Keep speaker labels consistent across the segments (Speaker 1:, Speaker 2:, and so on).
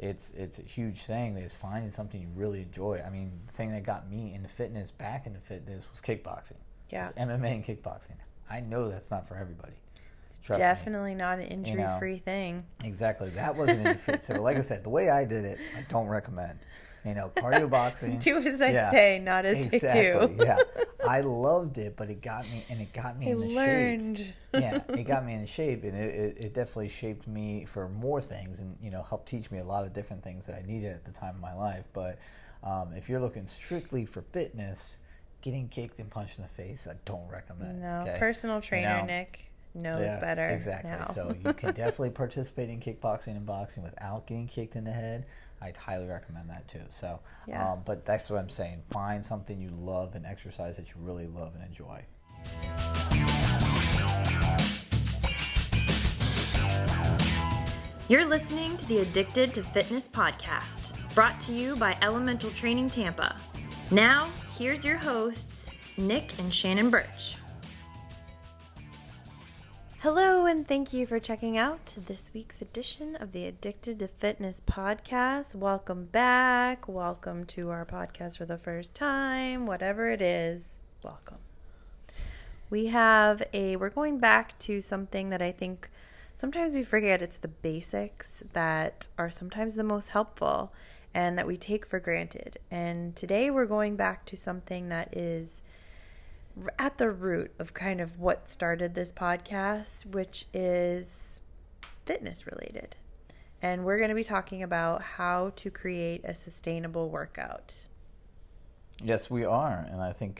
Speaker 1: it's a huge thing is finding something you really enjoy. I mean, the thing that got me into fitness, back into fitness, was kickboxing.
Speaker 2: Yeah.
Speaker 1: It was MMA and kickboxing. I know that's not for everybody.
Speaker 2: It's definitely not an injury-free thing.
Speaker 1: Exactly. That wasn't injury-free. So like I said, the way I did it, I don't recommend. Cardio boxing.
Speaker 2: Do as I say, not as I do.
Speaker 1: Yeah. I loved it, but it got me into shape. Yeah, it got me into shape, and it definitely shaped me for more things, and helped teach me a lot of different things that I needed at the time of my life. But if you're looking strictly for fitness, getting kicked and punched in the face, I don't recommend.
Speaker 2: No,
Speaker 1: okay?
Speaker 2: personal trainer Nick knows better.
Speaker 1: Exactly.
Speaker 2: Now.
Speaker 1: So you can definitely participate in kickboxing and boxing without getting kicked in the head. I'd highly recommend that too. So, but that's what I'm saying. Find something you love and exercise that you really love and enjoy.
Speaker 3: You're listening to the Addicted to Fitness podcast, brought to you by Elemental Training Tampa. Now, here's your hosts, Nick and Shannon Birch.
Speaker 2: Hello, and thank you for checking out this week's edition of the Addicted to Fitness podcast. Welcome back. Welcome to our podcast for the first time. Whatever it is, welcome. We're going back to something that I think sometimes we forget. It's the basics that are sometimes the most helpful and that we take for granted. And today we're going back to something that is at the root of kind of what started this podcast, which is fitness related. And we're going to be talking about how to create a sustainable workout.
Speaker 1: Yes, we are. And I think,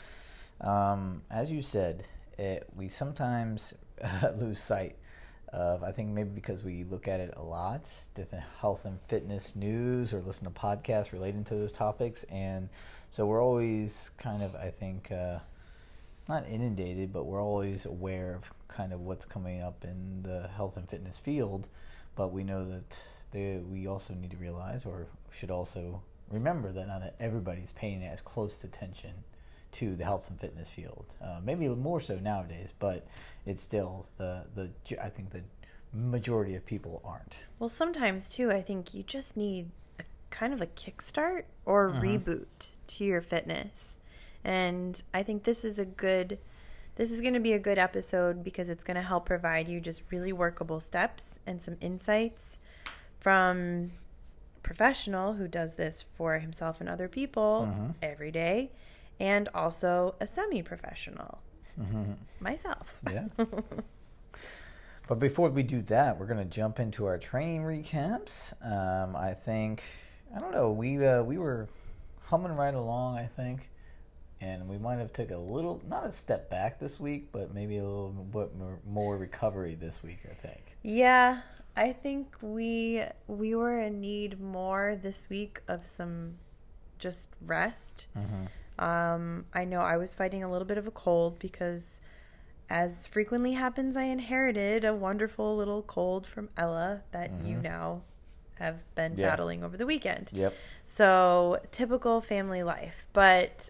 Speaker 1: as you said, we sometimes lose sight of, I think maybe because we look at it a lot, different health and fitness news or listen to podcasts relating to those topics. And so we're always kind of, I think, not inundated, but we're always aware of kind of what's coming up in the health and fitness field. But we know that we also need to realize, or should also remember, that not everybody's paying as close attention to the health and fitness field. Maybe more so nowadays, but it's still I think the majority of people aren't.
Speaker 2: Well, sometimes too, I think you just need a kind of a kickstart or reboot to your fitness. And I think this is going to be a good episode because it's going to help provide you just really workable steps and some insights from a professional who does this for himself and other people every day, and also a semi-professional, myself.
Speaker 1: Yeah. But before we do that, we're going to jump into our training recaps. I think, I don't know, we were humming right along, I think. And we might have took a little, not a step back this week, but maybe a little bit more recovery this week, I think.
Speaker 2: Yeah, I think we were in need more this week of some just rest. I know I was fighting a little bit of a cold because, as frequently happens, I inherited a wonderful little cold from Ella that you now have been battling over the weekend.
Speaker 1: Yep.
Speaker 2: So typical family life, but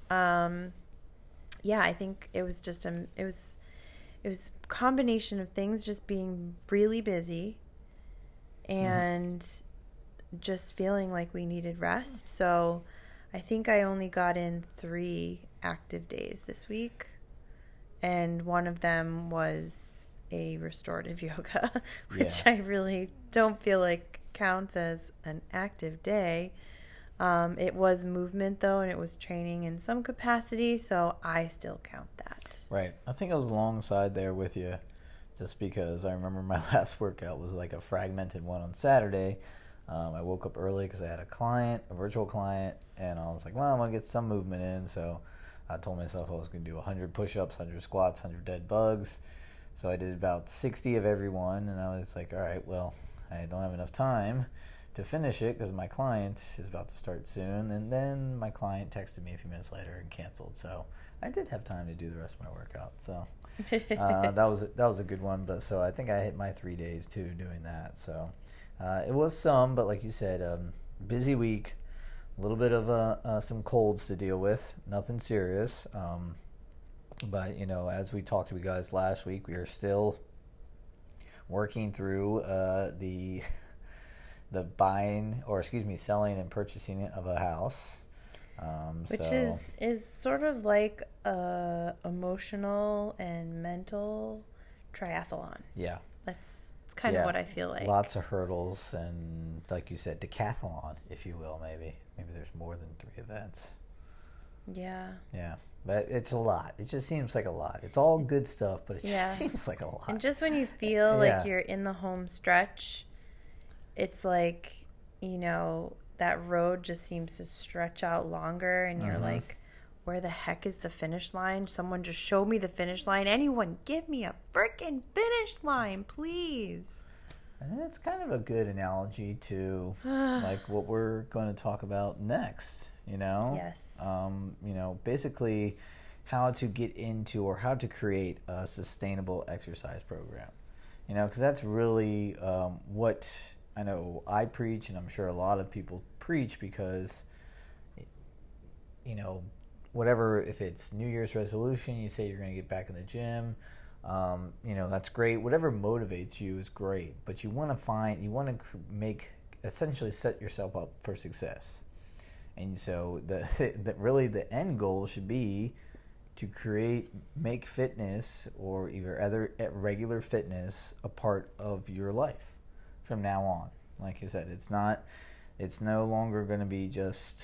Speaker 2: I think it was just it was a combination of things, just being really busy and just feeling like we needed rest. So I think I only got in 3 active days this week, and one of them was a restorative yoga, which I really don't feel like counts as an active day. It was movement though, and it was training in some capacity, so I still count that.
Speaker 1: Right. I think I was alongside there with you, just because I remember my last workout was like a fragmented one on Saturday. I woke up early because I had a virtual client, and I was like, well, I'm going to get some movement in, so I told myself I was going to do 100 push-ups, 100 squats, 100 dead bugs. So I did about 60 of every one, and I was like, all right, well, I don't have enough time to finish it because my client is about to start soon. And then my client texted me a few minutes later and canceled. So I did have time to do the rest of my workout. So that was a good one. But so I think I hit my 3 days too doing that. So it was some, but like you said, busy week, a little bit of some colds to deal with, nothing serious. But as we talked to you guys last week, we are still working through selling and purchasing of a house.
Speaker 2: Which is sort of like a emotional and mental triathlon.
Speaker 1: Yeah.
Speaker 2: It's kind of what I feel like.
Speaker 1: Lots of hurdles and, like you said, decathlon, if you will, maybe. Maybe there's more than 3 events.
Speaker 2: Yeah.
Speaker 1: Yeah. But it's a lot. It just seems like a lot. It's all good stuff, but it just seems like a lot.
Speaker 2: And just when you feel like you're in the home stretch, it's like, that road just seems to stretch out longer, and you're like, where the heck is the finish line? Someone just show me the finish line. Anyone give me a freaking finish line, please.
Speaker 1: And it's kind of a good analogy to like what we're going to talk about next,
Speaker 2: Yes.
Speaker 1: Basically how to get into or how to create a sustainable exercise program. Because that's really what I know I preach, and I'm sure a lot of people preach, because, whatever, if it's New Year's resolution, you say you're going to get back in the gym, that's great. Whatever motivates you is great, but you want to essentially set yourself up for success. And so really the end goal should be to make fitness or either other regular fitness a part of your life from now on. Like you said, it's no longer going to be just,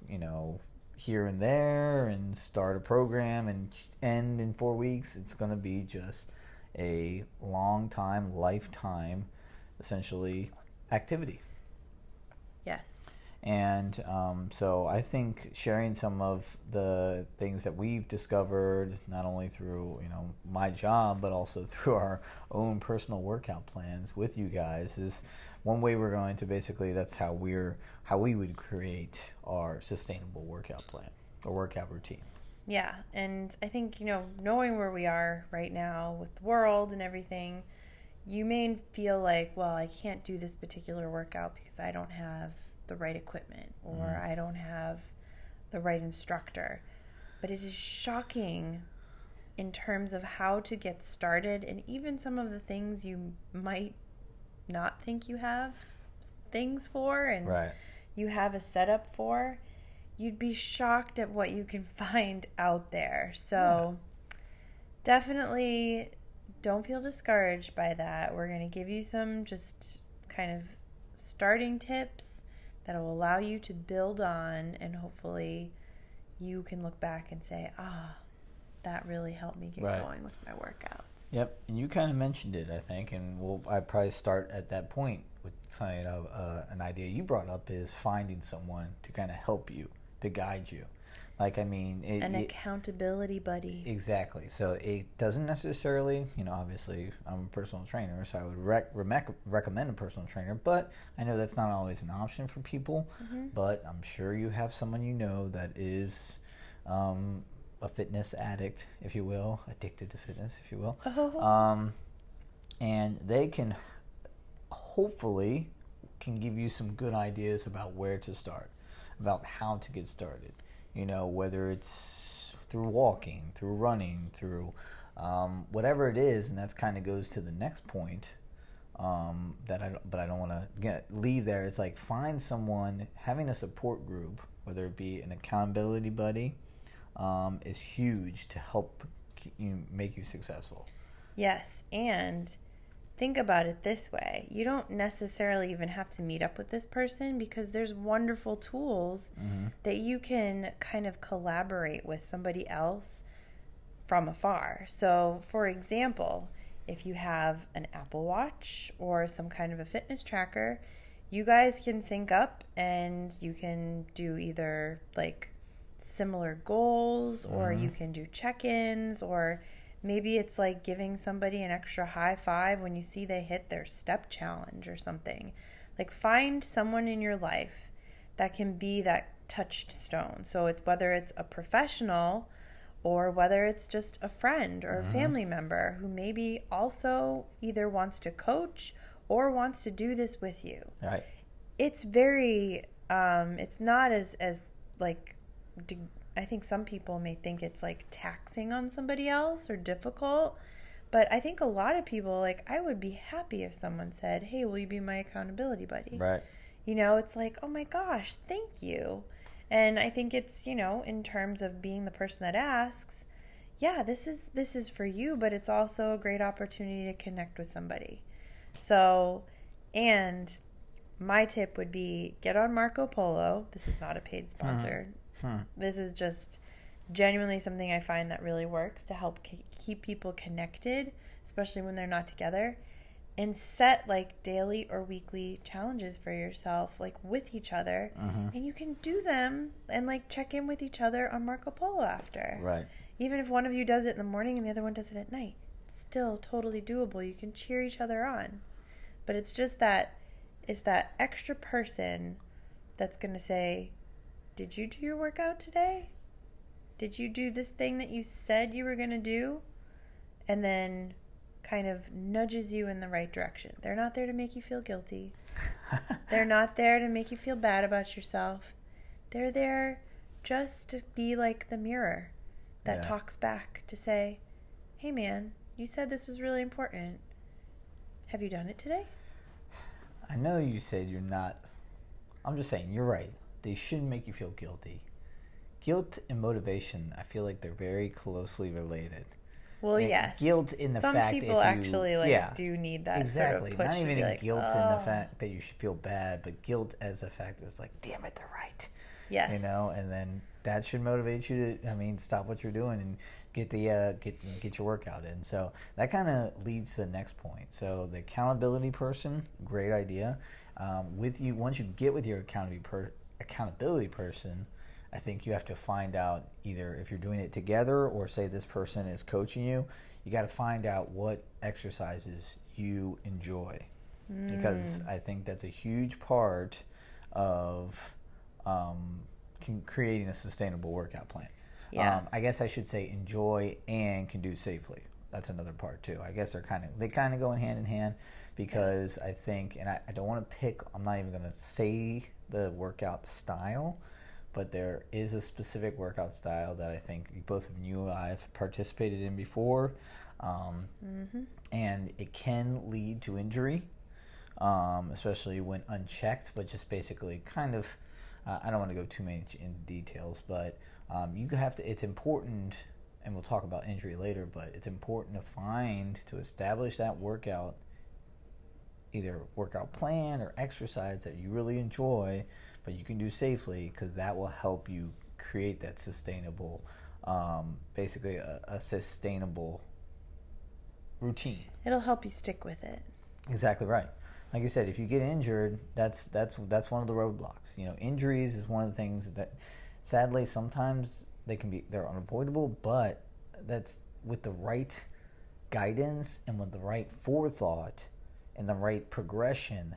Speaker 1: here and there and start a program and end in 4 weeks. It's going to be just a lifetime, essentially, activity.
Speaker 2: Yes.
Speaker 1: And so I think sharing some of the things that we've discovered, not only through my job, but also through our own personal workout plans with you guys, is one way we're going to that's how we would create our sustainable workout plan or workout routine.
Speaker 2: Yeah, and I think knowing where we are right now with the world and everything, you may feel like, well, I can't do this particular workout because I don't have the right equipment or I don't have the right instructor. But it is shocking in terms of how to get started, and even some of the things you might not think you have things for and you have a setup for. You'd be shocked at what you can find out there. So definitely don't feel discouraged by that. We're going to give you some just kind of starting tips that will allow you to build on, and hopefully you can look back and say, that really helped me get going with my workouts.
Speaker 1: Yep, and you kind of mentioned it, I think, and I probably start at that point with something of an idea you brought up, is finding someone to kind of help you, to guide you. Like, an
Speaker 2: accountability buddy.
Speaker 1: Exactly. So it doesn't necessarily, obviously I'm a personal trainer, so I would recommend a personal trainer, but I know that's not always an option for people. But I'm sure you have someone that is a fitness addict, if you will, addicted to fitness, if you will. And they can hopefully give you some good ideas about where to start, about how to get started. Whether it's through walking, through running, through whatever it is, and that's kind of goes to the next point. But I don't want to leave there. It's like, find someone, having a support group, whether it be an accountability buddy, is huge to help make you successful.
Speaker 2: Yes, and think about it this way. You don't necessarily even have to meet up with this person, because there's wonderful tools that you can kind of collaborate with somebody else from afar. So, for example, if you have an Apple Watch or some kind of a fitness tracker, you guys can sync up and you can do either like similar goals, or you can do check-ins, or maybe it's like giving somebody an extra high five when you see they hit their step challenge or something. Like, find someone in your life that can be that touchstone. So it's whether it's a professional or whether it's just a friend or a family member who maybe also either wants to coach or wants to do this with you.
Speaker 1: Right.
Speaker 2: It's very, it's not as like, I think some people may think it's like taxing on somebody else or difficult, But I think a lot of people, like, I would be happy if someone said, hey, will you be my accountability buddy?
Speaker 1: Right.
Speaker 2: You know, it's like, oh my gosh, thank you. And I think it's, you know, in terms of being the person that asks, yeah, this is for you, but it's also a great opportunity to connect with somebody. So, and my tip would be get on Marco Polo. This is not a paid sponsor. This is just genuinely something I find that really works to help keep people connected, especially when they're not together. And set like daily or weekly challenges for yourself, like with each other. And you can do them and like check in with each other on Marco Polo after.
Speaker 1: Right.
Speaker 2: Even if one of you does it in the morning and the other one does it at night, it's still totally doable. You can cheer each other on. But it's just that, it's that extra person that's going to say, did you do your workout today? Did you do this thing that you said you were going to do? And then kind of nudges you in the right direction. They're not there to make you feel guilty. They're not there to make you feel bad about yourself. They're there just to be like the mirror that talks back to say, hey man, you said this was really important. Have you done it today?
Speaker 1: I know you said you're not. I'm just saying, you're right. They shouldn't make you feel guilty. Guilt and motivation, I feel like they're very closely related.
Speaker 2: Well, yes.
Speaker 1: Guilt in the
Speaker 2: Some
Speaker 1: fact
Speaker 2: people actually do need that
Speaker 1: exactly.
Speaker 2: sort of push.
Speaker 1: Not even
Speaker 2: like,
Speaker 1: guilt in the fact that you should feel bad, but guilt as a fact it's like, damn it, they're right.
Speaker 2: Yes.
Speaker 1: You know, and then that should motivate you to, stop what you're doing and get your workout in. So that kind of leads to the next point. So the accountability person, great idea. Once you get with your accountability person, I think you have to find out either if you're doing it together or say this person is coaching you, you got to find out what exercises you enjoy. Because I think that's a huge part of creating a sustainable workout plan.
Speaker 2: Yeah.
Speaker 1: I guess I should say enjoy and can do safely. That's another part too. I guess they kind of go in hand because I think, and I don't want to pick, I'm not even going to say the workout style, but there is a specific workout style that I think both of you and I have participated in before, and it can lead to injury, especially when unchecked, but just basically kind of, I don't want to go too much into details, but it's important, and we'll talk about injury later, but it's important to establish that workout, either workout plan or exercise that you really enjoy, but you can do safely, because that will help you create that sustainable, basically a sustainable routine.
Speaker 2: It'll help you stick with it. Exactly
Speaker 1: right. Like you said, if you get injured, that's one of the roadblocks. Injuries is one of the things that, sadly, sometimes they're unavoidable, but that's with the right guidance and with the right forethought and the right progression,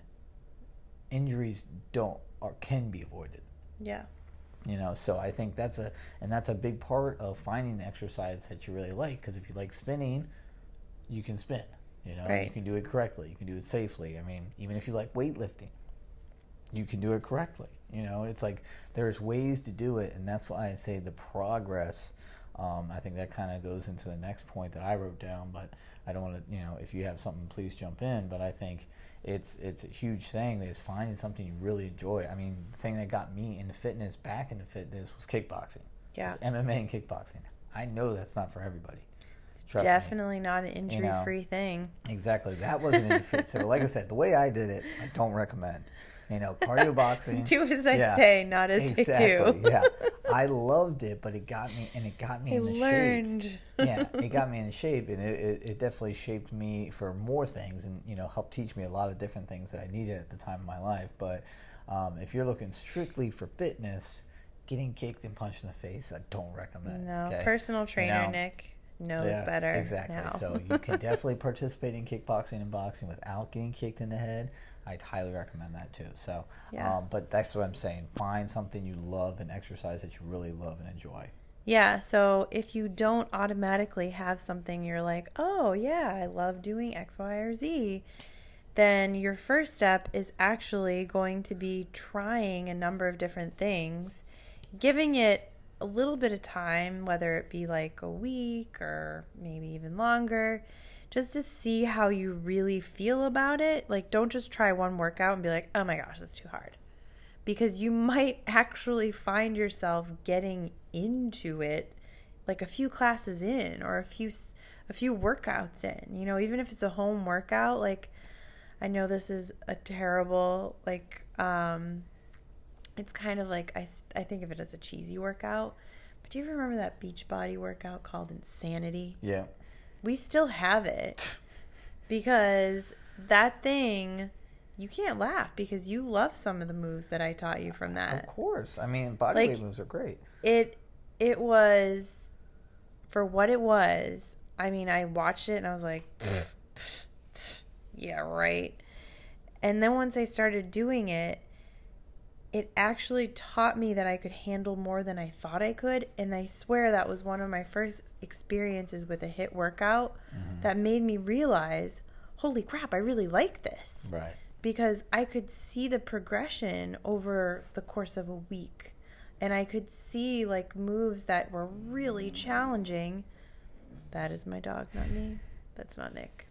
Speaker 1: injuries can be avoided.
Speaker 2: Yeah.
Speaker 1: So I think that's a big part of finding the exercise that you really like, because if you like spinning, you can spin.
Speaker 2: Right.
Speaker 1: You can do it correctly. You can do it safely. Even if you like weightlifting, you can do it correctly. It's like there's ways to do it, and that's why I say the progress. I think that kind of goes into the next point that I wrote down, but I don't want to, if you have something, please jump in. But I think it's a huge thing is finding something you really enjoy. The thing that got me back into fitness was kickboxing.
Speaker 2: Yeah.
Speaker 1: It was MMA and kickboxing. I know that's not for everybody.
Speaker 2: It's definitely not an injury-free thing.
Speaker 1: Exactly. That wasn't injury-free. So like I said, the way I did it, I don't recommend. Cardio boxing.
Speaker 2: Do as I say, not as I do.
Speaker 1: Yeah. I loved it, but it got me into shape. Yeah, it got me into shape, and it definitely shaped me for more things, and helped teach me a lot of different things that I needed at the time of my life. But if you're looking strictly for fitness, getting kicked and punched in the face, I don't recommend.
Speaker 2: No,
Speaker 1: okay?
Speaker 2: Personal trainer Nick knows better.
Speaker 1: Exactly.
Speaker 2: Now.
Speaker 1: So you can definitely participate in kickboxing and boxing without getting kicked in the head. I'd highly recommend that too. So, but that's what I'm saying. Find something you love and exercise that you really love and enjoy.
Speaker 2: Yeah. So if you don't automatically have something you're like, oh yeah, I love doing X, Y, or Z, then your first step is actually going to be trying a number of different things, giving it a little bit of time, whether it be like a week or maybe even longer, just to see how you really feel about it. Like, don't just try one workout and be like, oh my gosh, that's too hard. Because you might actually find yourself getting into it like a few classes in or a few workouts in, you know, even if it's a home workout. Like, I know this is a terrible, like, it's kind of like, I think of it as a cheesy workout, but do you remember that Beachbody workout called Insanity?
Speaker 1: Yeah.
Speaker 2: We still have it because that thing, you can't laugh because you love some of the moves that I taught you from that.
Speaker 1: Of course. I mean, bodyweight moves are great.
Speaker 2: It was, for what it was, I mean, I watched it and I was like, yeah, right. And then once I started doing it, it actually taught me that I could handle more than I thought I could. And I swear that was one of my first experiences with a HIIT workout that made me realize, holy crap, I really like this.
Speaker 1: Right.
Speaker 2: Because I could see the progression over the course of a week. And I could see like moves that were really challenging. That is my dog, not me. That's not Nick.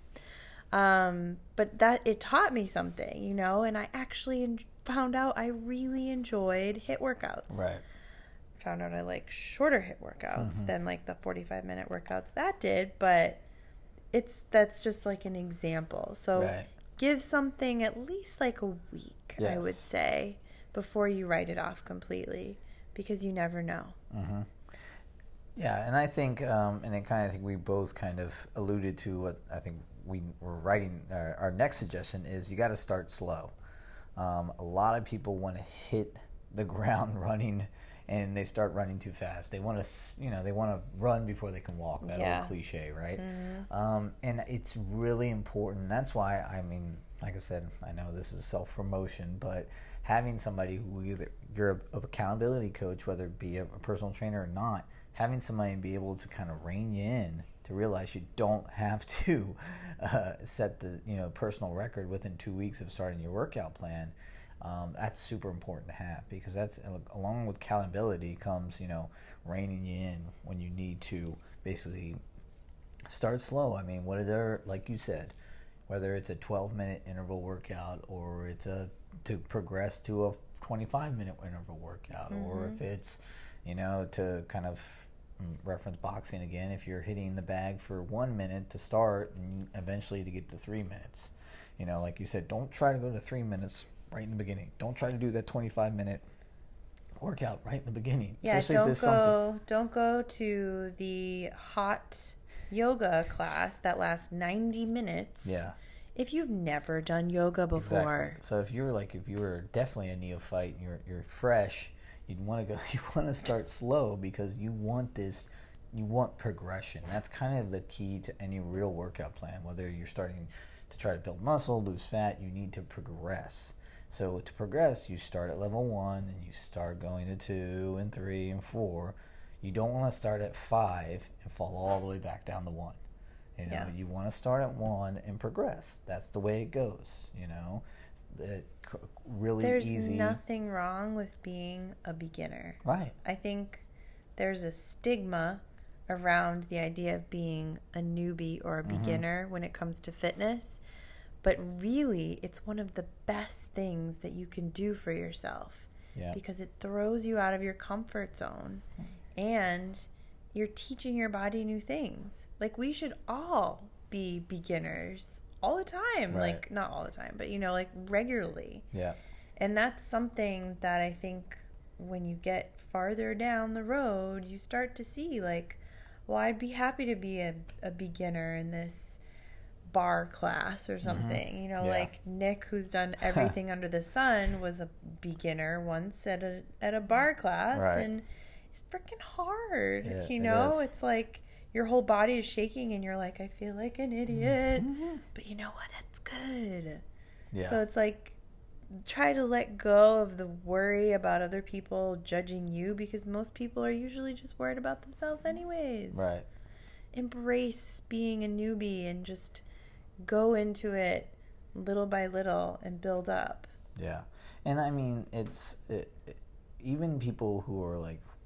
Speaker 2: But that it taught me something, you know, and I actually found out I really enjoyed HIIT workouts.
Speaker 1: Right.
Speaker 2: Found out I like shorter HIIT workouts than like the 45-minute workouts that did, but that's just like an example. So give something at least like a week, I would say, before you write it off completely, because you never know.
Speaker 1: Mm-hmm. Yeah, and I think, and I kind of think we both kind of alluded to what I think we were writing. Our next suggestion is you got to start slow. A lot of people want to hit the ground running, and they start running too fast. They want to, they want to run before they can walk. That old cliche, right? Mm-hmm. And it's really important. That's why, I mean, like I said, I know this is self-promotion, but having somebody who either you're an accountability coach, whether it be a personal trainer or not, having somebody be able to kind of rein you in to realize you don't have to set the personal record within 2 weeks of starting your workout plan. That's super important to have, because that's, along with accountability comes reining you in when you need to basically start slow. I mean, like you said, whether it's a 12-minute interval workout or it's to progress to a 25-minute interval workout, or if it's to kind of reference boxing again, if you're hitting the bag for 1 minute to start and eventually to get to 3 minutes, like you said, don't try to go to 3 minutes right in the beginning. Don't try to do that 25-minute workout right in the beginning.
Speaker 2: Yeah,
Speaker 1: especially
Speaker 2: don't go to the hot yoga class that lasts 90 minutes.
Speaker 1: Yeah.
Speaker 2: If you've never done yoga before.
Speaker 1: Exactly. So if you were definitely a neophyte and you're fresh, you want to start slow, because you want progression. That's kind of the key to any real workout plan. Whether you're starting to try to build muscle, lose fat, you need to progress. So to progress, you start at level 1 and you start going to 2 and 3 and 4. You don't want to start at 5 and fall all the way back down to 1. You want to start at 1 and progress. That's the way it goes. Really
Speaker 2: There's
Speaker 1: easy.
Speaker 2: There's nothing wrong with being a beginner.
Speaker 1: Right.
Speaker 2: I think there's a stigma around the idea of being a newbie or a beginner when it comes to fitness. But really, it's one of the best things that you can do for yourself.
Speaker 1: Yeah.
Speaker 2: Because it throws you out of your comfort zone. And you're teaching your body new things. Like, we should all be beginners all the time.
Speaker 1: Right.
Speaker 2: Like, not all the time, but like regularly.
Speaker 1: Yeah.
Speaker 2: And that's something that I think when you get farther down the road, you start to see, like, well, I'd be happy to be a beginner in this bar class or something. Like Nick, who's done everything under the sun, was a beginner once at a bar class.
Speaker 1: Right.
Speaker 2: And it's freaking hard.
Speaker 1: Yeah,
Speaker 2: it's like your whole body is shaking and you're like, I feel like an idiot. But you know what? It's good.
Speaker 1: Yeah.
Speaker 2: So it's like, try to let go of the worry about other people judging you, because most people are usually just worried about themselves anyways.
Speaker 1: Right.
Speaker 2: Embrace being a newbie and just go into it little by little and build up.
Speaker 1: Yeah. And I mean, even people who are like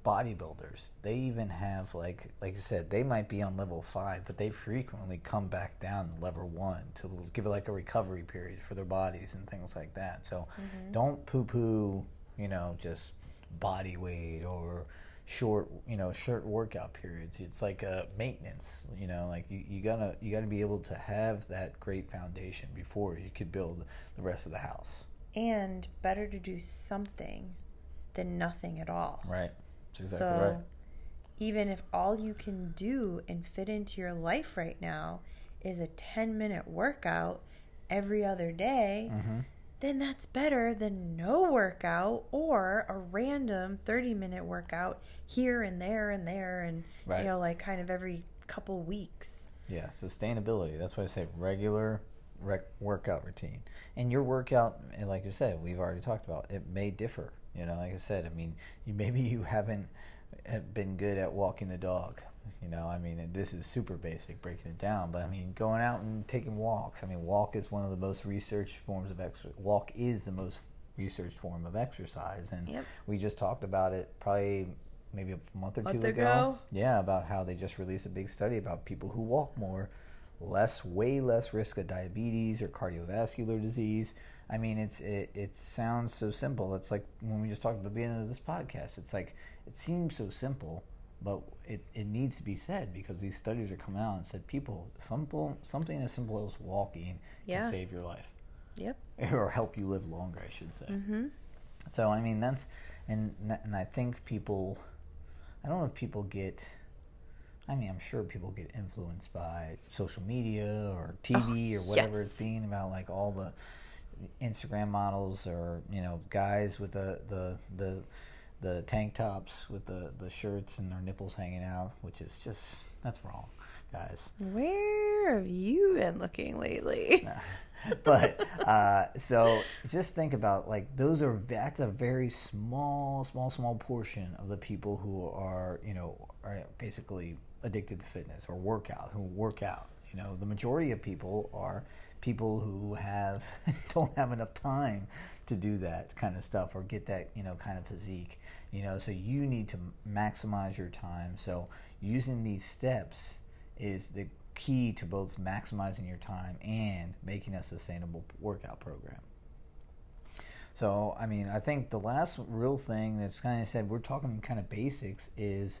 Speaker 1: bodybuilders, they even have like you said, they might be on level 5, but they frequently come back down to level 1 to give it like a recovery period for their bodies and things like that. So don't poo-poo, just body weight or short workout periods. It's like a maintenance, like you gotta be able to have that great foundation before you could build the rest of the house.
Speaker 2: And better to do something than nothing at all.
Speaker 1: Right. That's exactly right.
Speaker 2: Even if all you can do and fit into your life right now is a 10-minute workout every other day, then that's better than no workout or a random 30-minute workout here and there and
Speaker 1: right.
Speaker 2: Like kind of every couple weeks.
Speaker 1: Yeah, sustainability. That's why I say regular workout routine. And your workout, like you said, we've already talked about, it may differ. Like I said, I mean, maybe you haven't been good at walking the dog. I mean, this is super basic, breaking it down. But I mean, going out and taking walks. I mean, walk is one of the most researched forms of exercise. Walk is the most researched form of exercise, and we just talked about it probably maybe a month or two ago. Yeah, about how they just released a big study about people who walk more, way less risk of diabetes or cardiovascular disease. I mean, it sounds so simple. It's like when we just talked at the beginning of this podcast. It's like it seems so simple, but it needs to be said because these studies are coming out and said something as simple as walking can save your life.
Speaker 2: Yep.
Speaker 1: Or help you live longer, I should say. So I mean and I think people, I don't know if people get. I mean, I'm sure people get influenced by social media or TV or whatever it's being about, like all the Instagram models or guys with the tank tops with the shirts and their nipples hanging out, which is just, that's wrong, guys.
Speaker 2: Where have you been looking lately?
Speaker 1: But so just think about, like, that's a very small portion of the people who are are basically addicted to fitness or work out. The majority of people are people who don't have enough time to do that kind of stuff or get that kind of physique. So you need to maximize your time. So using these steps is the key to both maximizing your time and making a sustainable workout program. So, I mean, I think the last real thing that's kind of said, we're talking kind of basics, is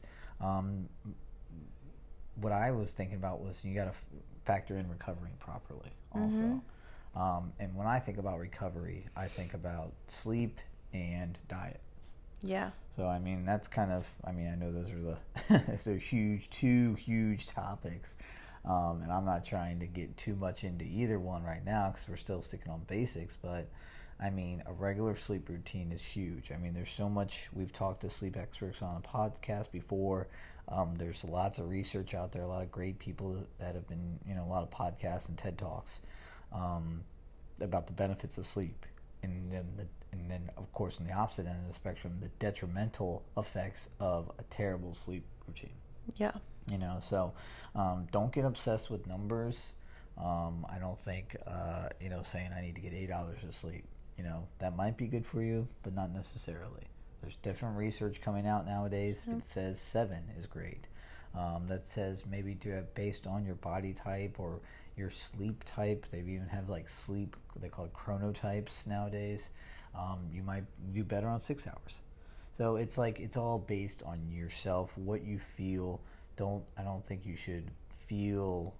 Speaker 1: what I was thinking about was you got to factor in recovering properly also. And when I think about recovery, I think about sleep and diet.
Speaker 2: Yeah.
Speaker 1: So, I mean, that's kind of, I know those are two huge topics. And I'm not trying to get too much into either one right now because we're still sticking on basics. But, I mean, a regular sleep routine is huge. I mean, there's so much. We've talked to sleep experts on a podcast before. There's lots of research out there, a lot of great people that have been, a lot of podcasts and TED Talks about the benefits of sleep. And then, of course, on the opposite end of the spectrum, the detrimental effects of a terrible sleep routine.
Speaker 2: Yeah.
Speaker 1: So don't get obsessed with numbers. I don't think, saying I need to get 8 hours of sleep, that might be good for you, but not necessarily. There's different research coming out nowadays that says 7 is great. That says maybe do it based on your body type or your sleep type. They even have like sleep, they call it chronotypes nowadays. You might do better on 6 hours. So it's like, it's all based on yourself, what you feel. I don't think you should feel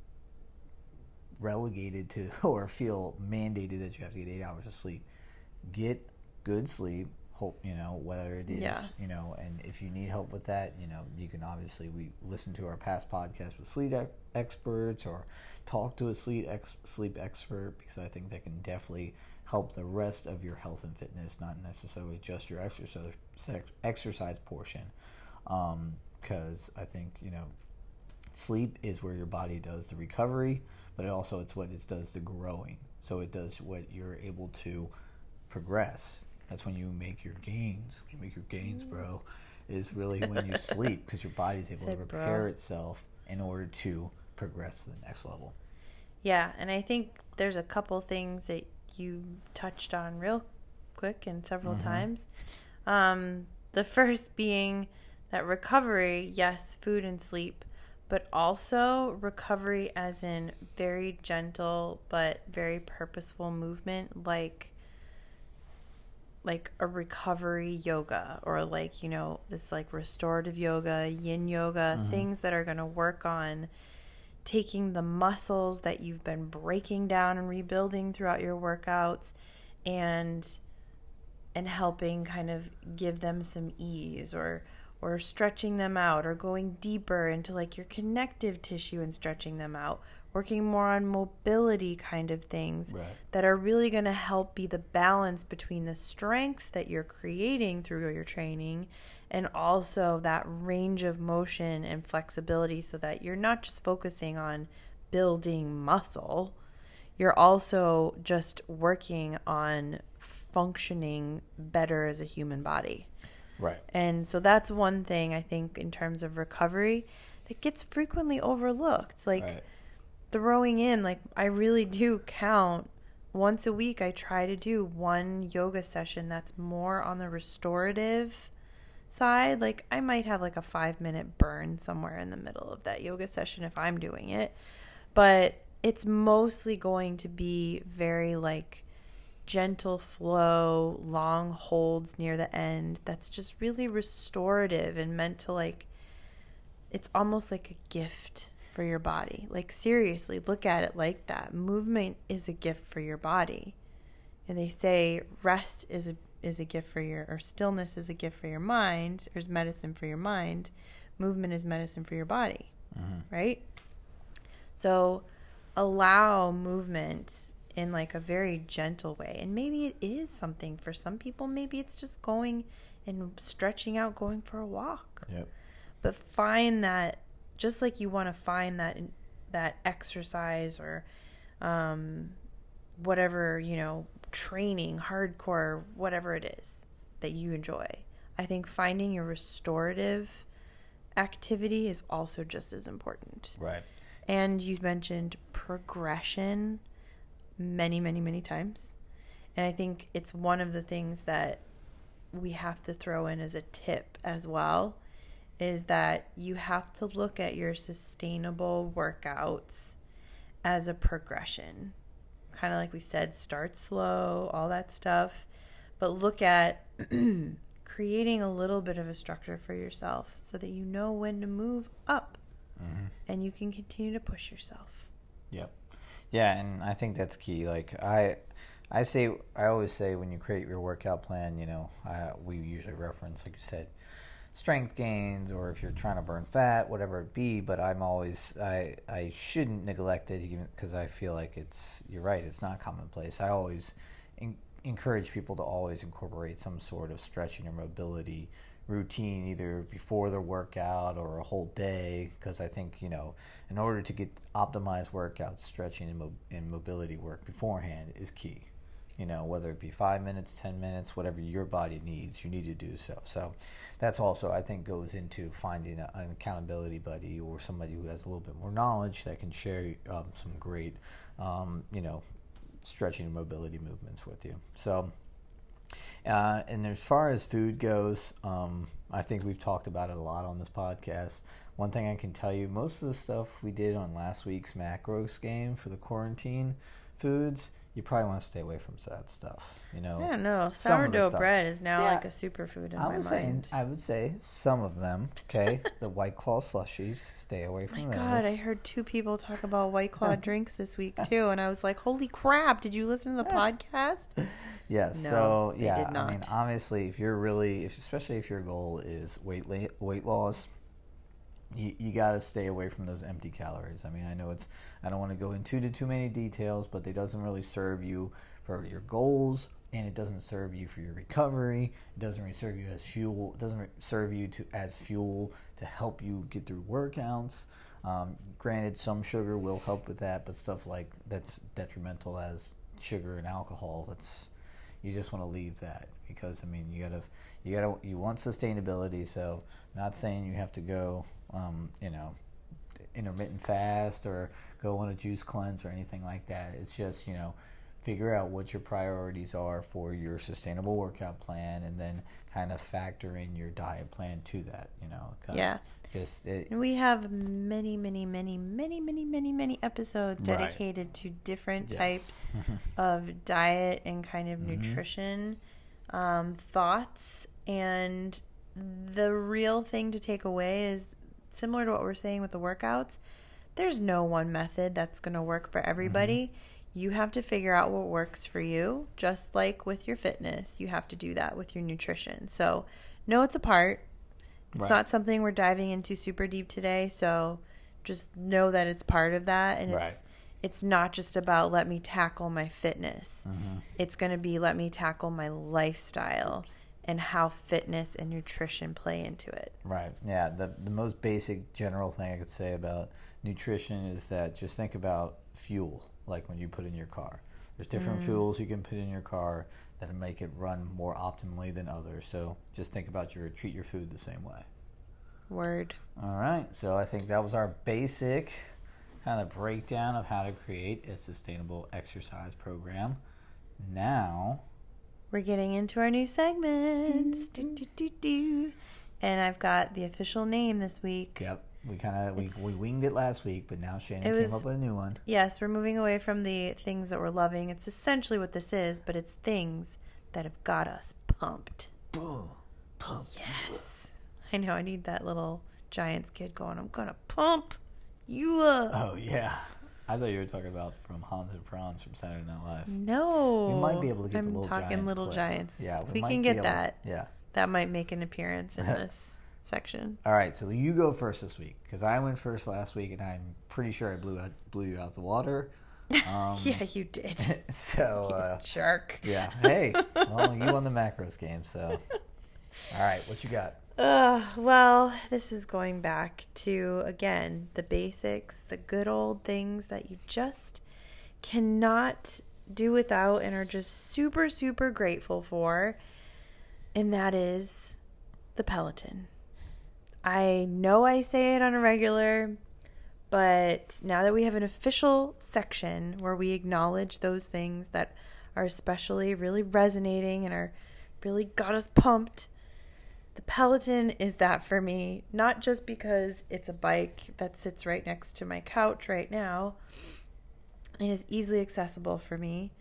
Speaker 1: relegated to or feel mandated that you have to get 8 hours of sleep. Get good sleep, hope, whether it is, and if you need help with that, you can obviously, we listen to our past podcasts with sleep experts or talk to a sleep expert, because I think that can definitely help the rest of your health and fitness, not necessarily just your exercise portion. Because I think, sleep is where your body does the recovery, but it's what it does the growing. So it does what you're able to progress. That's when you make your gains. When you make your gains, bro, is really when you sleep, because your body's able to repair itself in order to progress to the next level.
Speaker 2: Yeah, and I think there's a couple things that you touched on real quick and several times. The first being that recovery, yes, food and sleep, but also recovery as in very gentle but very purposeful movement, like a recovery yoga, or like, this like restorative yoga, yin yoga, things that are going to work on taking the muscles that you've been breaking down and rebuilding throughout your workouts and helping kind of give them some ease, or stretching them out, or going deeper into like your connective tissue and stretching them out, working more on mobility kind of things that are really going to help be the balance between the strength that you're creating through your training and also that range of motion and flexibility, so that you're not just focusing on building muscle, you're also just working on functioning better as a human body.
Speaker 1: Right.
Speaker 2: And so that's one thing I think in terms of recovery that gets frequently overlooked. Like throwing in, like I really do count once a week. I try to do one yoga session that's more on the restorative side. Like I might have like a 5-minute burn somewhere in the middle of that yoga session if I'm doing it. But it's mostly going to be very like gentle flow, long holds near the end. That's just really restorative and meant to like, it's almost like a gift for your body. Like seriously, look at it like that. Movement is a gift for your body. And they say rest is a gift for or stillness is a gift for your mind, or is medicine for your mind. Movement is medicine for your body, right? So allow movement in like a very gentle way. And maybe it is something for some people. Maybe it's just going and stretching out, going for a walk.
Speaker 1: Yep.
Speaker 2: But find that, just like you want to find that exercise or whatever, training, hardcore, whatever it is that you enjoy. I think finding your restorative activity is also just as important.
Speaker 1: Right.
Speaker 2: And you mentioned progression many, many, many times. And I think it's one of the things that we have to throw in as a tip as well, is that you have to look at your sustainable workouts as a progression. Kind of like we said, start slow, all that stuff. But look at creating a little bit of a structure for yourself so that you know when to move up and you can continue to push yourself.
Speaker 1: Yep. Yeah, and I think that's key. Like I always say when you create your workout plan, we usually reference, like you said, strength gains, or if you're trying to burn fat, whatever it be. But I shouldn't neglect it, because I feel like you're right, it's not commonplace. I always encourage people to always incorporate some sort of stretching or mobility routine, either before the workout or a whole day, because I think, in order to get optimized workouts, stretching and mobility work beforehand is key. Whether it be 5 minutes, 10 minutes, whatever your body needs, you need to do so. So that's also, I think, goes into finding an accountability buddy or somebody who has a little bit more knowledge that can share some great, stretching and mobility movements with you. So, and as far as food goes, I think we've talked about it a lot on this podcast. One thing I can tell you, most of the stuff we did on last week's macros game for the quarantine foods, you probably want to stay away from that stuff.
Speaker 2: I don't know. Sourdough bread is now like a superfood in my mind.
Speaker 1: I would say some of them, okay? The White Claw slushies, stay away from those.
Speaker 2: My God, I heard 2 people talk about White Claw drinks this week too, and I was like, holy crap, did you listen to the podcast?
Speaker 1: Yes.
Speaker 2: No,
Speaker 1: so, yeah,
Speaker 2: they did not.
Speaker 1: I mean, obviously, especially if your goal is weight loss, you got to stay away from those empty calories. I mean, I don't want to go into too many details, but it doesn't really serve you for your goals, and it doesn't serve you for your recovery. It doesn't really serve you as fuel. It doesn't serve you as fuel to help you get through workouts. Granted, some sugar will help with that, but stuff like that's detrimental as sugar and alcohol, you just want to leave that, because I mean, you want sustainability. So, not saying you have to go intermittent fast or go on a juice cleanse or anything like that. It's just, figure out what your priorities are for your sustainable workout plan, and then kind of factor in your diet plan to that,
Speaker 2: Yeah. And we have many episodes dedicated to different types of diet and kind of nutrition thoughts. And the real thing to take away is similar to what we're saying with the workouts. There's no one method that's going to work for everybody. You have to figure out what works for you. Just like with your fitness, you have to do that with your nutrition. So know it's a part. It's not something we're diving into super deep today. So just know that it's part of that. And it's not just about let me tackle my fitness. It's going to be let me tackle my lifestyle and how fitness and nutrition play into it.
Speaker 1: Right. Yeah. The most basic general thing I could say about nutrition is that just think about fuel, like when you put in your car. There's different fuels you can put in your car that make it run more optimally than others. So just think about treat your food the same way.
Speaker 2: Word.
Speaker 1: All right. So I think that was our basic kind of breakdown of how to create a sustainable exercise program. Now
Speaker 2: we're getting into our new segments. And I've got the official name this week.
Speaker 1: Yep. We winged it last week, but now Shannon came up with a new one.
Speaker 2: Yes, we're moving away from the things that we're loving. It's essentially what this is, but it's things that have got us pumped.
Speaker 1: Boom. Pump.
Speaker 2: Yes. I know, I need that little Giants kid going, I'm going to pump you up.
Speaker 1: Oh, yeah. I thought you were talking about from Hans and Franz from Saturday Night Live.
Speaker 2: No.
Speaker 1: We might be able to get the Little Giants.
Speaker 2: I'm talking Little
Speaker 1: clip.
Speaker 2: Giants.
Speaker 1: Yeah,
Speaker 2: we can get that.
Speaker 1: Yeah.
Speaker 2: That might make an appearance in this section.
Speaker 1: All right, so you go first this week because I went first last week, and I'm pretty sure I blew you out the water.
Speaker 2: Yeah, you did.
Speaker 1: So
Speaker 2: jerk.
Speaker 1: Yeah. Hey, well, you won the macros game, so. All right, what you got?
Speaker 2: Well, this is going back to, again, the basics, the good old things that you just cannot do without and are just super, super grateful for, and that is the Peloton. I know I say it on a regular, but now that we have an official section where we acknowledge those things that are especially really resonating and are really got us pumped, the Peloton is that for me. Not just because it's a bike that sits right next to my couch right now and is easily accessible for me,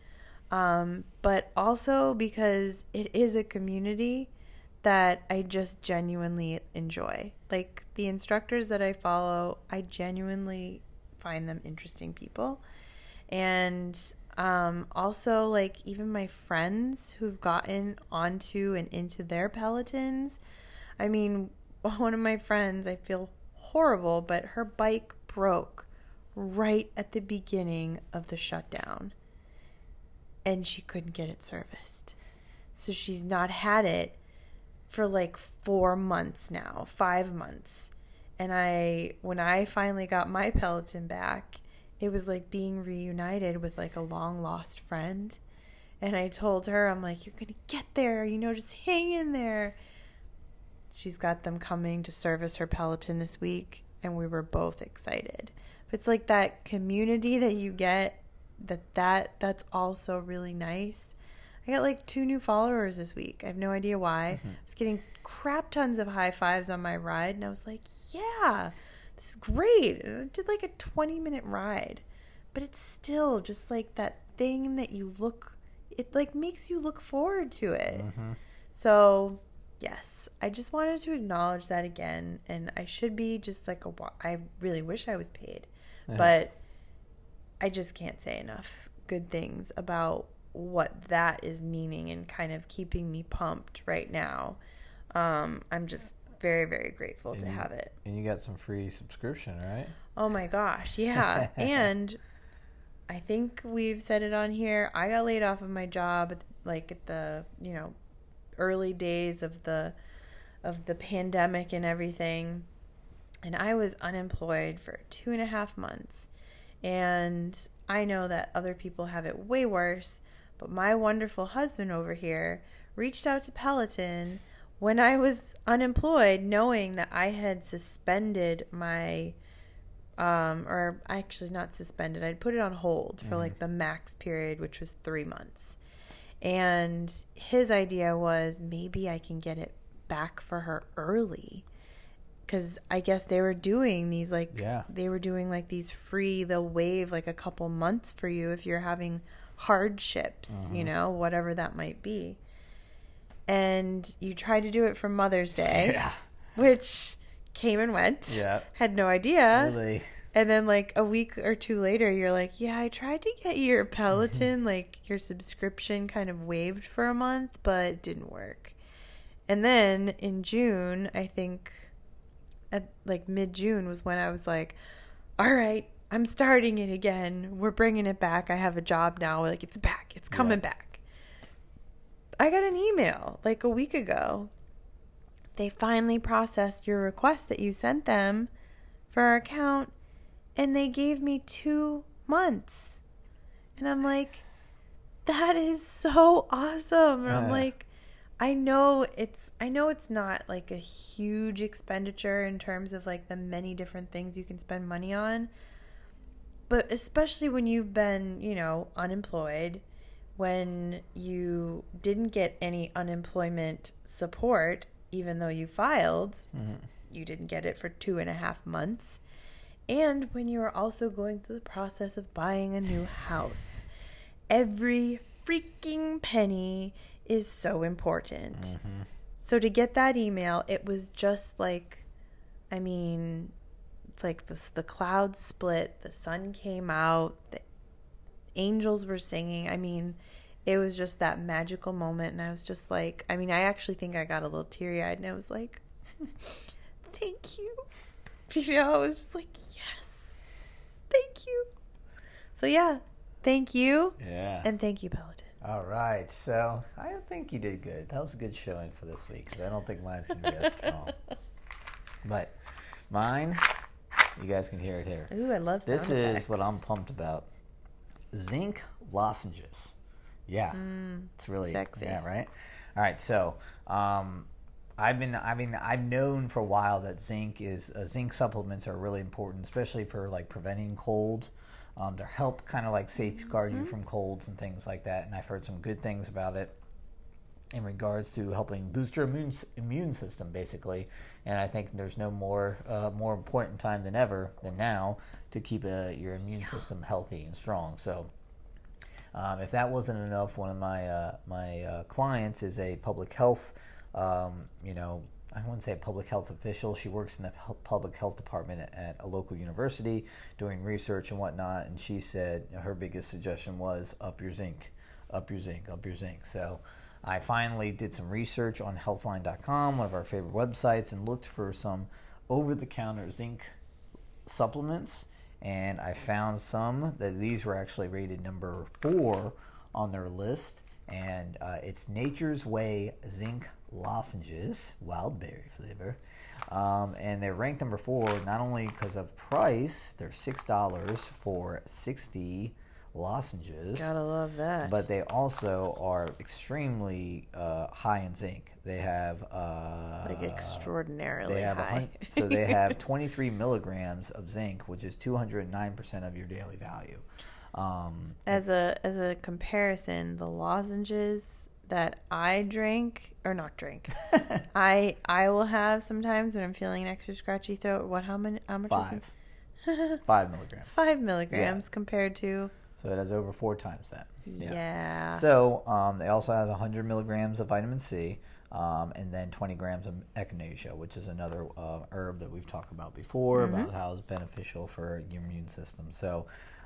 Speaker 2: but also because it is a community that I just genuinely enjoy. Like, the instructors that I follow, I genuinely find them interesting people. And also, like, even my friends who've gotten onto and into their Pelotons. I mean, one of my friends, I feel horrible, but her bike broke right at the beginning of the shutdown. And she couldn't get it serviced. So she's not had it for like 4 months now, 5 months. And when I finally got my Peloton back, it was like being reunited with like a long lost friend. And I told her, I'm like, you're going to get there, just hang in there. She's got them coming to service her Peloton this week, and we were both excited. But it's like that community that you get, that's also really nice. I got like 2 new followers this week. I have no idea why. I was getting crap tons of high fives on my ride, and I was like, yeah, this is great. I did like a 20-minute ride, but it's still just like that thing that it like makes you look forward to it. So yes, I just wanted to acknowledge that again, and I should be just like I really wish I was paid, but I just can't say enough good things about what that is meaning and kind of keeping me pumped right now. I'm just very, very grateful to have it.
Speaker 1: And you got some free subscription, right?
Speaker 2: Oh my gosh, yeah. And I think we've said it on here. I got laid off of my job at the early days of the pandemic and everything, and I was unemployed for 2.5 months. And I know that other people have it way worse, but my wonderful husband over here reached out to Peloton when I was unemployed, knowing that I had suspended my or actually not suspended. I'd put it on hold for like the max period, which was 3 months. And his idea was maybe I can get it back for her early. Because I guess they were doing these these free, they'll waive like a couple months for you if you're having hardships, you know, whatever that might be. And you tried to do it for Mother's Day, which came and went. Yeah. Had no idea. Really? And then like a week or two later, you're like, yeah, I tried to get your Peloton, like your subscription kind of waived for a month, but it didn't work. And then in June, I think at like mid-June was when I was like, all right, I'm starting it again. We're bringing it back. I have a job now. Like, it's back. It's coming back. I got an email like a week ago. They finally processed your request that you sent them for our account, and they gave me 2 months. And I'm like, that is so awesome. And I'm like, I know it's not like a huge expenditure in terms of like the many different things you can spend money on. But especially when you've been, you know, unemployed, when you didn't get any unemployment support, even though you filed, you didn't get it for 2.5 months. And when you were also going through the process of buying a new house, every freaking penny is so important. So to get that email, it was just like, I mean, it's like the clouds split, the sun came out, the angels were singing. I mean, it was just that magical moment. And I was just like, I mean, I actually think I got a little teary-eyed, and I was like, thank you. You know, I was just like, yes, thank you. So yeah, thank you. Yeah. And thank you, Peloton.
Speaker 1: All right. So I think you did good. That was a good showing for this week, because I don't think mine's going to be as strong. But mine, you guys can hear it here.
Speaker 2: Ooh, I love sound
Speaker 1: This
Speaker 2: effects.
Speaker 1: is what I'm pumped about. Zinc lozenges. Yeah. It's really
Speaker 2: sexy.
Speaker 1: Yeah, right? All right. So I've known for a while that zinc supplements are really important, especially for like preventing colds. To help kind of like safeguard you from colds and things like that. And I've heard some good things about it in regards to helping boost your immune system, basically. And I think there's no more important time than now to keep your immune system healthy and strong. So if that wasn't enough, one of my clients is a public health, I wouldn't say a public health official. She works in the public health department at a local university doing research and whatnot. And she said her biggest suggestion was up your zinc, up your zinc, up your zinc. So I finally did some research on healthline.com, one of our favorite websites, and looked for some over-the-counter zinc supplements. And I found some that these were actually rated number 4 on their list. And it's Nature's Way Zinc Lozenges, wild berry flavor, and they're ranked number 4 not only because of price. They're $6 for 60 lozenges.
Speaker 2: Gotta love that.
Speaker 1: But they also are extremely high in zinc. They have
Speaker 2: like extraordinarily high.
Speaker 1: So they have 23 milligrams of zinc, which is 209% of your daily value.
Speaker 2: As a comparison, the lozenges that I drink, or not drink, I will have sometimes when I'm feeling an extra scratchy throat. How much
Speaker 1: 5.
Speaker 2: is it?
Speaker 1: 5 milligrams.
Speaker 2: 5 milligrams compared to...
Speaker 1: So it has over 4 times that.
Speaker 2: Yeah.
Speaker 1: So it also has 100 milligrams of vitamin C, and then 20 grams of echinacea, which is another herb that we've talked about before, about how it's beneficial for your immune system. So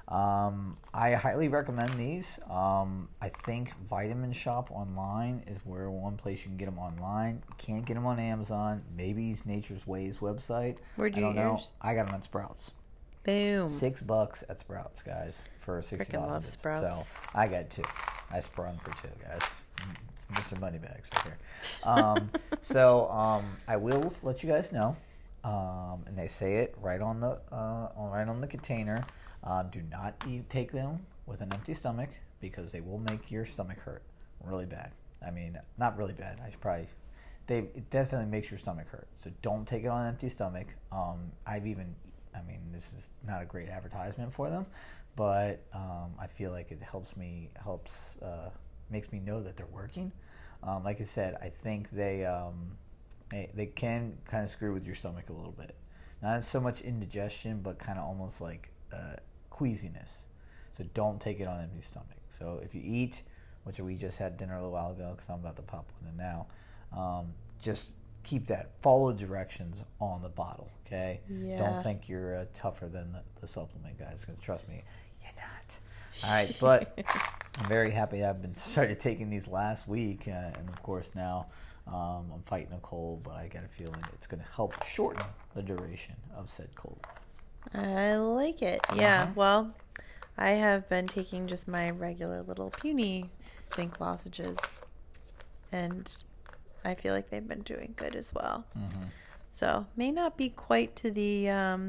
Speaker 1: I highly recommend these. I think Vitamin Shop online is where one place you can get them online. You can't get them on Amazon. Maybe it's Nature's Ways website.
Speaker 2: Where'd you get yours?
Speaker 1: I got them at Sprouts.
Speaker 2: Boom.
Speaker 1: $6 at Sprouts, guys, for $60.
Speaker 2: Freaking love Sprouts.
Speaker 1: So I got 2. I sprung for 2, guys. Mr. Moneybags right here. I will let you guys know. And they say it right on the container. Do not take them with an empty stomach, because they will make your stomach hurt really bad. I mean, not really bad. It definitely makes your stomach hurt. So don't take it on an empty stomach. I've even I mean, this is not a great advertisement for them, but I feel like it makes me know that they're working. Like I said, I think they can kind of screw with your stomach a little bit. Not so much indigestion, but kind of almost like queasiness. So don't take it on empty stomach. So if you eat, which we just had dinner a little while ago, because I'm about to pop one in now, just keep that. Follow directions on the bottle, okay?
Speaker 2: Yeah.
Speaker 1: Don't think you're tougher than the supplement guys, because trust me, you're not. All right, but I'm very happy I've been started taking these last week, and of course now I'm fighting a cold, but I got a feeling it's going to help shorten the duration of said cold.
Speaker 2: I like it. Yeah, well, I have been taking just my regular little puny zinc lozenges, and I feel like they've been doing good as well.
Speaker 1: Mm-hmm.
Speaker 2: So may not be quite to the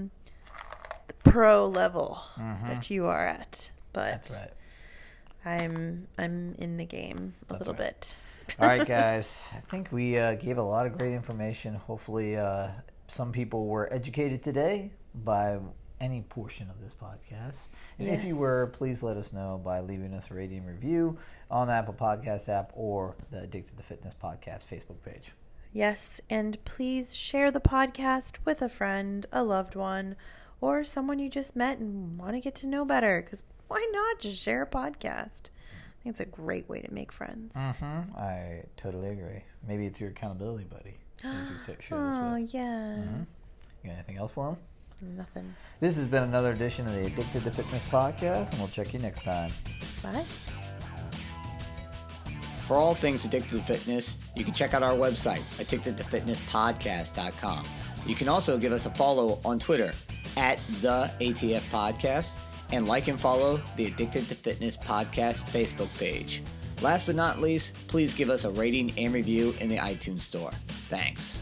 Speaker 2: pro level that you are at, but
Speaker 1: That's right.
Speaker 2: I'm in the game a little bit.
Speaker 1: All right, guys. I think we gave a lot of great information. Hopefully, some people were educated today by any portion of this podcast. And if you were, please let us know by leaving us a rating review on the Apple Podcast app or the Addicted to Fitness Podcast Facebook page.
Speaker 2: Yes, and please share the podcast with a friend, a loved one, or someone you just met and want to get to know better. Because why not just share a podcast? I think it's a great way to make friends.
Speaker 1: Mm-hmm. I totally agree. Maybe it's your accountability buddy. Share this with.
Speaker 2: Oh, yes.
Speaker 1: Mm-hmm. You got anything else for them?
Speaker 2: Nothing.
Speaker 1: This has been another edition of the Addicted to Fitness podcast, and we'll check you next time.
Speaker 2: Bye.
Speaker 4: For all things Addicted to Fitness, you can check out our website, addictedtofitnesspodcast.com. You can also give us a follow on Twitter at the ATF Podcast, and like and follow the Addicted to Fitness Podcast Facebook page. Last but not least, please give us a rating and review in the iTunes store. Thanks.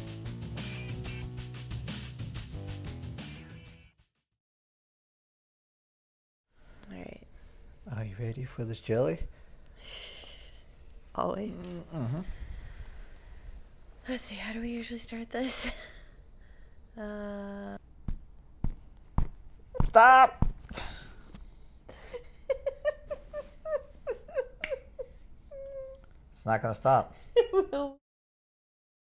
Speaker 2: All right.
Speaker 1: Are you ready for this jelly?
Speaker 2: Always.
Speaker 1: Mm-hmm.
Speaker 2: Let's see. How do we usually start this?
Speaker 1: Stop! It's not going to stop.
Speaker 2: It will.